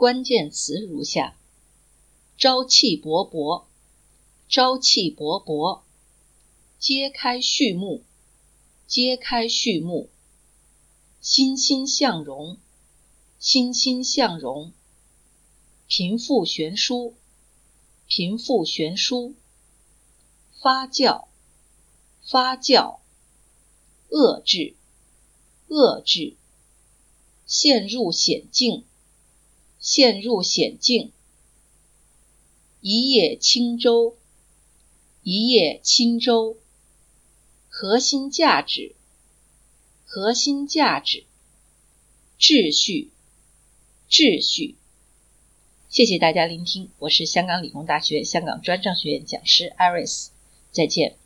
关键词如下：朝气勃勃，朝气勃勃，揭开序幕，揭开序幕，欣欣向荣，欣欣向荣，贫富悬殊，贫富悬殊，发酵，发酵，遏制，遏制，陷入险境，陷入险境，一叶轻舟，一叶轻舟，核心价值，核心价值，秩序，秩序。谢谢大家聆听，我是香港理工大学香港专上学院讲师 Iris， 再见。